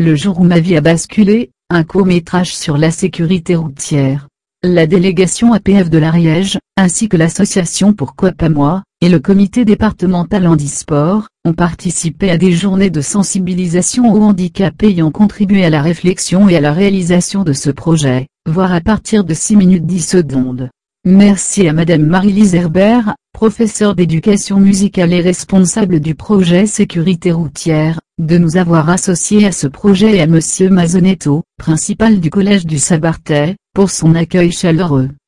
Le jour où ma vie a basculé, un court-métrage sur la sécurité routière. La délégation APF de l'Ariège, ainsi que l'association Pourquoi pas moi, et le comité départemental handisport, ont participé à des journées de sensibilisation au handicap ayant contribué à la réflexion et à la réalisation de ce projet, voire à partir de 6 minutes 10 secondes. Merci à Madame Marie-Lise Herbert, professeure d'éducation musicale et responsable du projet Sécurité routière, de nous avoir associés à ce projet et à Monsieur Mazonetto, principal du collège du Sabartais, pour son accueil chaleureux.